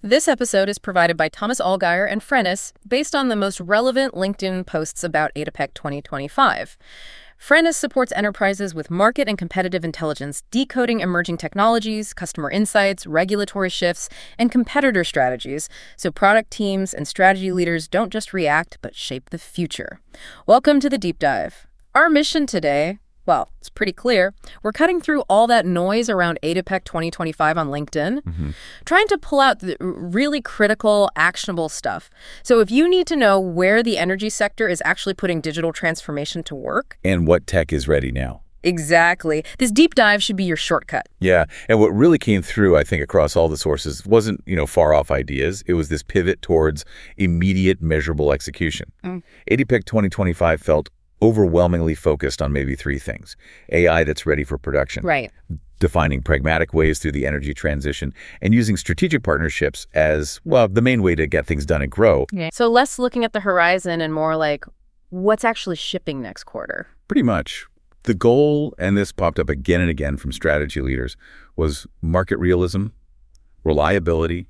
This episode is provided by Thomas Allgaier and Frennis, based on the most relevant LinkedIn posts about ADIPEC 2025. Frennis supports enterprises with market and competitive intelligence, decoding emerging technologies, customer insights, regulatory shifts, and competitor strategies, so product teams and strategy leaders don't just react, but shape the future. Welcome to the Deep Dive. Our mission today, well, it's pretty clear. We're cutting through all that noise around ADIPEC 2025 on LinkedIn, trying to pull out the really critical, actionable stuff. So if you need to know where the energy sector is actually putting digital transformation to work. And what tech is ready now. Exactly. This deep dive should be your shortcut. Yeah, and what really came through, I think, across all the sources wasn't, far off ideas. It was this pivot towards immediate, measurable execution. ADIPEC 2025 felt overwhelmingly focused on maybe three things. AI that's ready for production. Right. Defining pragmatic ways through the energy transition, and using strategic partnerships as, well, the main way to get things done and grow. Yeah. So less looking at the horizon and more like what's actually shipping next quarter. Pretty much. The goal, and this popped up again and again from strategy leaders, was market realism, reliability,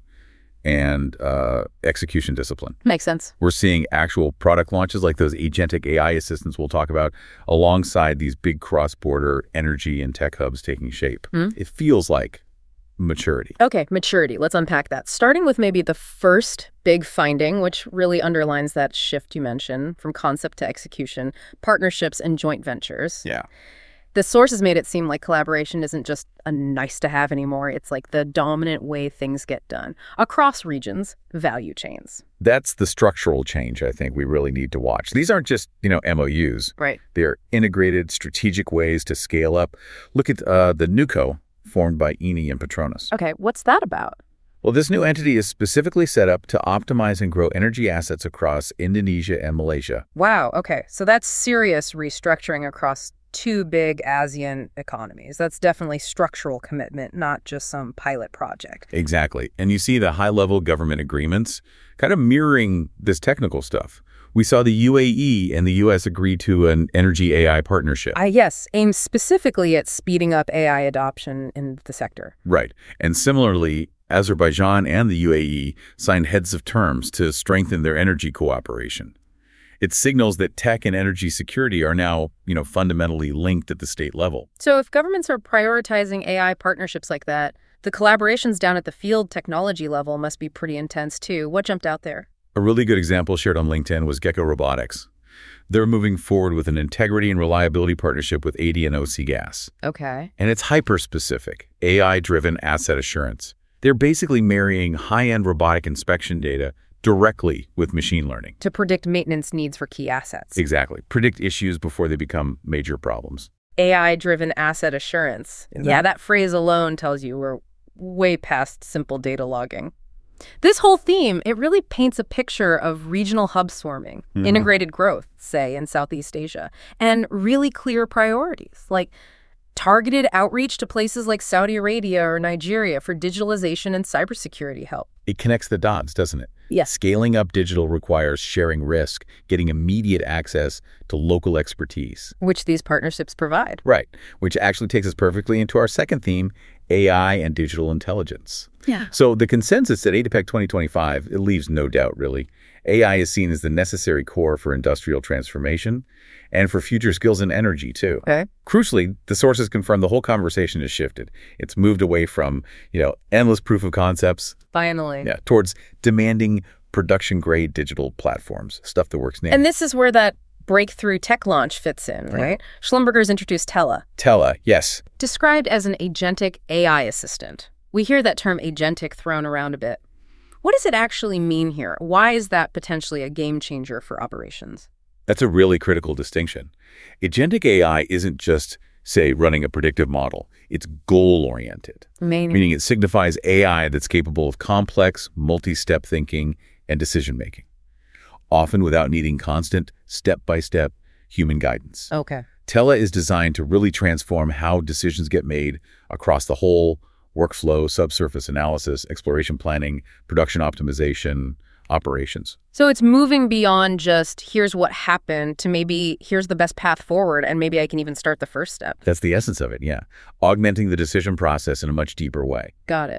and execution discipline. Makes sense. We're seeing actual product launches like those agentic AI assistants we'll talk about alongside these big cross-border energy and tech hubs taking shape. It feels like maturity. Okay, maturity. Let's unpack that. Starting with maybe the first big finding, which really underlines that shift you mentioned from concept to execution, partnerships and joint ventures. Yeah. The sources made it seem like collaboration isn't just a nice to have anymore. It's like the dominant way things get done across regions, value chains. That's the structural change I think we really need to watch. These aren't just, MOUs. Right. They're integrated strategic ways to scale up. Look at the NewCo formed by Eni and Petronas. Okay, what's that about? Well, this new entity is specifically set up to optimize and grow energy assets across Indonesia and Malaysia. Wow, okay. So that's serious restructuring across two big ASEAN economies. That's definitely structural commitment, not just some pilot project. Exactly. And you see the high-level government agreements kind of mirroring this technical stuff. We saw the UAE and the U.S. agree to an energy AI partnership. Yes, aimed specifically at speeding up AI adoption in the sector. Right. And similarly, Azerbaijan and the UAE signed heads of terms to strengthen their energy cooperation. It signals that tech and energy security are now, fundamentally linked at the state level. So if governments are prioritizing AI partnerships like that, the collaborations down at the field technology level must be pretty intense too. What jumped out there? A really good example shared on LinkedIn was Gecko Robotics. They're moving forward with an integrity and reliability partnership with AD and OC Gas. Okay. And it's hyper-specific, AI-driven asset assurance. They're basically marrying high-end robotic inspection data directly with machine learning. To predict maintenance needs for key assets. Exactly. Predict issues before they become major problems. AI-driven asset assurance. Yeah, that phrase alone tells you we're way past simple data logging. This whole theme, it really paints a picture of regional hub swarming, integrated growth, say, in Southeast Asia, and really clear priorities, like targeted outreach to places like Saudi Arabia or Nigeria for digitalization and cybersecurity help. It connects the dots, doesn't it? Yes. Scaling up digital requires sharing risk, getting immediate access to local expertise. Which these partnerships provide. Right, which actually takes us perfectly into our second theme, AI and digital intelligence. Yeah. So the consensus at ADIPEC 2025, it leaves no doubt, really. AI is seen as the necessary core for industrial transformation and for future skills in energy, too. Okay. Crucially, the sources confirm the whole conversation has shifted. It's moved away from, endless proof of concepts. Finally. Yeah, towards demanding production-grade digital platforms, stuff that works now. And this is where that breakthrough tech launch fits in, right? Schlumberger's introduced Tela. Tela, yes. Described as an agentic AI assistant. We hear that term agentic thrown around a bit. What does it actually mean here? Why is that potentially a game changer for operations? That's a really critical distinction. Agentic AI isn't just, say, running a predictive model. It's goal-oriented, meaning it signifies AI that's capable of complex, multi-step thinking and decision-making, often without needing constant, step-by-step human guidance. Okay. Tela is designed to really transform how decisions get made across the whole workflow, subsurface analysis, exploration planning, production optimization, operations. So it's moving beyond just here's what happened to maybe here's the best path forward and maybe I can even start the first step. That's the essence of it, yeah. Augmenting the decision process in a much deeper way. Got it.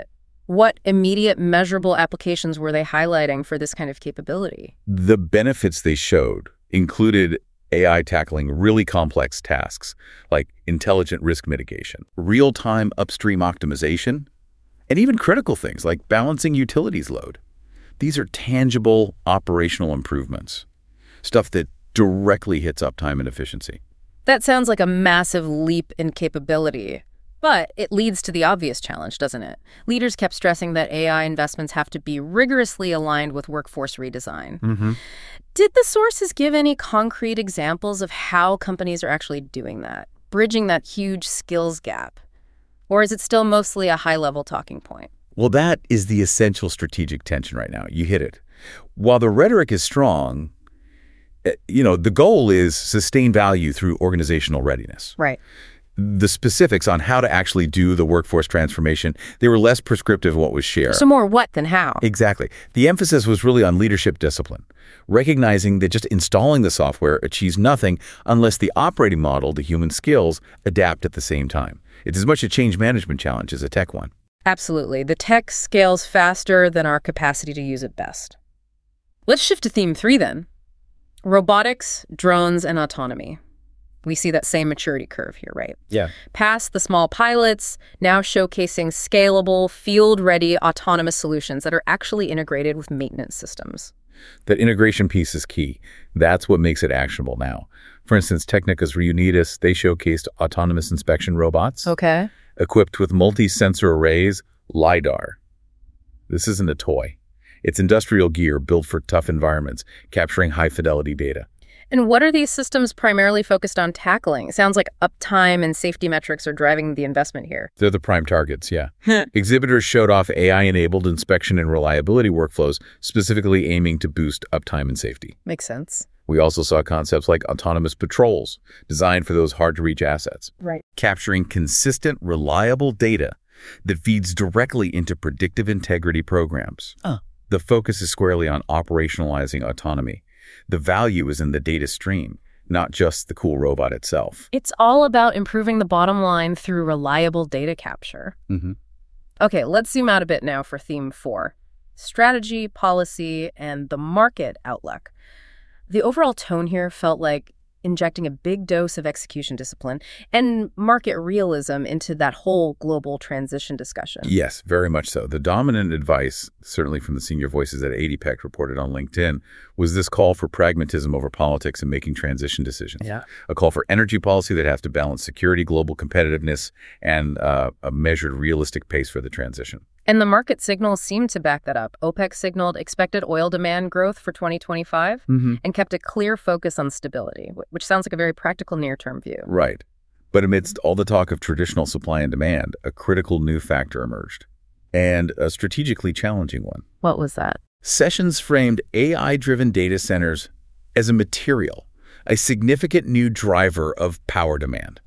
What immediate measurable applications were they highlighting for this kind of capability? The benefits they showed included AI tackling really complex tasks like intelligent risk mitigation, real-time upstream optimization, and even critical things like balancing utilities load. These are tangible operational improvements, stuff that directly hits uptime and efficiency. That sounds like a massive leap in capability. But it leads to the obvious challenge, doesn't it? Leaders kept stressing that AI investments have to be rigorously aligned with workforce redesign. Did the sources give any concrete examples of how companies are actually doing that, bridging that huge skills gap? Or is it still mostly a high-level talking point? Well, that is the essential strategic tension right now. You hit it. While the rhetoric is strong, the goal is sustained value through organizational readiness. Right. The specifics on how to actually do the workforce transformation, they were less prescriptive of what was shared. So more what than how. Exactly. The emphasis was really on leadership discipline, recognizing that just installing the software achieves nothing unless the operating model, the human skills, adapt at the same time. It's as much a change management challenge as a tech one. Absolutely. The tech scales faster than our capacity to use it best. Let's shift to theme 3 then. Robotics, drones, and autonomy. We see that same maturity curve here, right? Yeah. Past the small pilots, now showcasing scalable, field-ready autonomous solutions that are actually integrated with maintenance systems. That integration piece is key. That's what makes it actionable now. For instance, Technica's Reunitas, they showcased autonomous inspection robots. Okay. Equipped with multi-sensor arrays, LiDAR. This isn't a toy. It's industrial gear built for tough environments, capturing high-fidelity data. And what are these systems primarily focused on tackling? It sounds like uptime and safety metrics are driving the investment here. They're the prime targets, yeah. Exhibitors showed off AI-enabled inspection and reliability workflows, specifically aiming to boost uptime and safety. Makes sense. We also saw concepts like autonomous patrols, designed for those hard-to-reach assets. Right. Capturing consistent, reliable data that feeds directly into predictive integrity programs. The focus is squarely on operationalizing autonomy. The value is in the data stream, not just the cool robot itself. It's all about improving the bottom line through reliable data capture. Okay, let's zoom out a bit now for theme 4. Strategy, policy, and the market outlook. The overall tone here felt like injecting a big dose of execution discipline and market realism into that whole global transition discussion. Yes, very much so. The dominant advice, certainly from the senior voices at ADPEC reported on LinkedIn, was this call for pragmatism over politics and making transition decisions. Yeah. A call for energy policy that has to balance security, global competitiveness, and a measured, realistic pace for the transition. And the market signals seemed to back that up. OPEC signaled expected oil demand growth for 2025 and kept a clear focus on stability, which sounds like a very practical near-term view. Right. But amidst all the talk of traditional supply and demand, a critical new factor emerged, and a strategically challenging one. What was that? Sessions framed AI-driven data centers as a material, a significant new driver of power demand.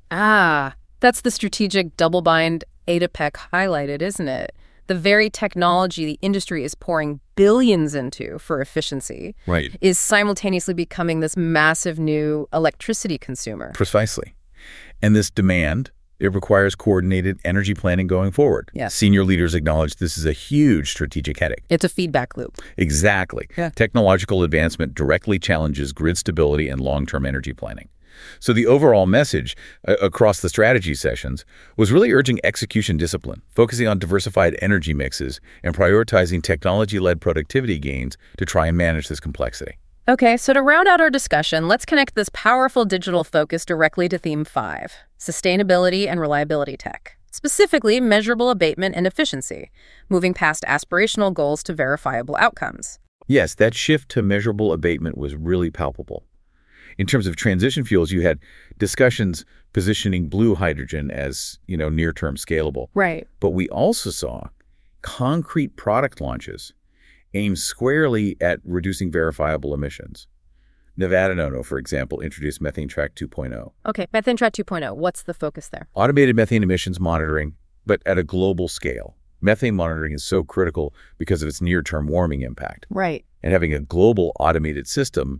That's the strategic double-bind ADPEC highlighted, isn't it? The very technology the industry is pouring billions into for efficiency is simultaneously becoming this massive new electricity consumer. Precisely. And this demand, it requires coordinated energy planning going forward. Yes. Senior leaders acknowledge this is a huge strategic headache. It's a feedback loop. Exactly. Yeah. Technological advancement directly challenges grid stability and long-term energy planning. So the overall message across the strategy sessions was really urging execution discipline, focusing on diversified energy mixes and prioritizing technology-led productivity gains to try and manage this complexity. Okay, so to round out our discussion, let's connect this powerful digital focus directly to theme 5, sustainability and reliability tech, specifically measurable abatement and efficiency, moving past aspirational goals to verifiable outcomes. Yes, that shift to measurable abatement was really palpable. In terms of transition fuels, you had discussions positioning blue hydrogen as, near-term scalable. Right. But we also saw concrete product launches aimed squarely at reducing verifiable emissions. Nevada Nono, for example, introduced Methane Track 2.0. Okay, Methane Track 2.0. What's the focus there? Automated methane emissions monitoring, but at a global scale. Methane monitoring is so critical because of its near-term warming impact. Right. And having a global automated system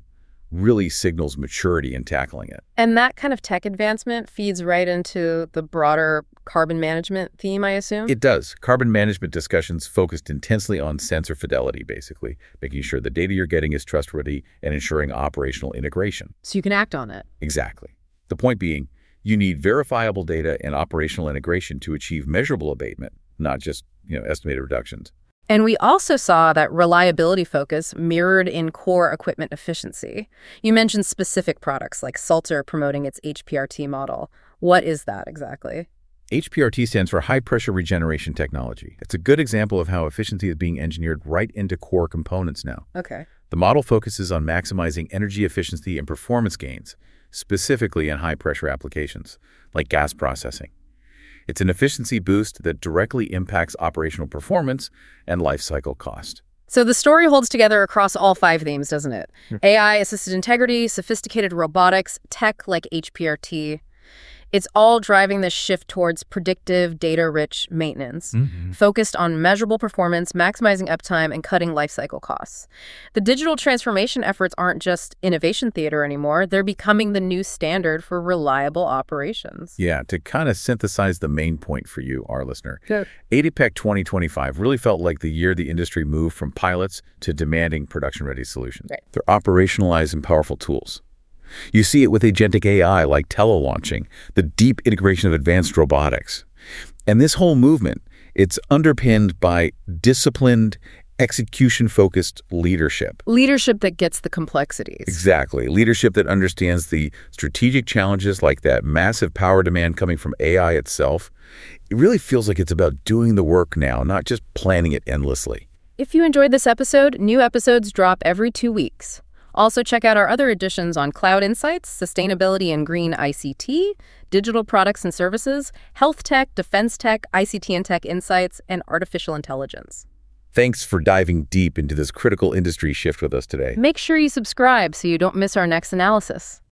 really signals maturity in tackling it. And that kind of tech advancement feeds right into the broader carbon management theme, I assume? It does. Carbon management discussions focused intensely on sensor fidelity, basically, making sure the data you're getting is trustworthy and ensuring operational integration. So you can act on it. Exactly. The point being, you need verifiable data and operational integration to achieve measurable abatement, not just, estimated reductions. And we also saw that reliability focus mirrored in core equipment efficiency. You mentioned specific products like Salter promoting its HPRT model. What is that exactly? HPRT stands for High Pressure Regeneration Technology. It's a good example of how efficiency is being engineered right into core components now. Okay. The model focuses on maximizing energy efficiency and performance gains, specifically in high-pressure applications, like gas processing. It's an efficiency boost that directly impacts operational performance and life cycle cost. So the story holds together across all 5 themes, doesn't it? AI-assisted integrity, sophisticated robotics, tech like HPRT. It's all driving this shift towards predictive, data-rich maintenance, focused on measurable performance, maximizing uptime, and cutting lifecycle costs. The digital transformation efforts aren't just innovation theater anymore. They're becoming the new standard for reliable operations. Yeah, to kind of synthesize the main point for you, our listener, Sure. ADIPEC 2025 really felt like the year the industry moved from pilots to demanding production-ready solutions. Right. They're operationalized and powerful tools. You see it with agentic AI like telelaunching, the deep integration of advanced robotics. And this whole movement, it's underpinned by disciplined, execution-focused leadership. Leadership that gets the complexities. Exactly. Leadership that understands the strategic challenges like that massive power demand coming from AI itself. It really feels like it's about doing the work now, not just planning it endlessly. If you enjoyed this episode, new episodes drop every 2 weeks. Also, check out our other editions on cloud insights, sustainability and green ICT, digital products and services, health tech, defense tech, ICT and tech insights, and artificial intelligence. Thanks for diving deep into this critical industry shift with us today. Make sure you subscribe so you don't miss our next analysis.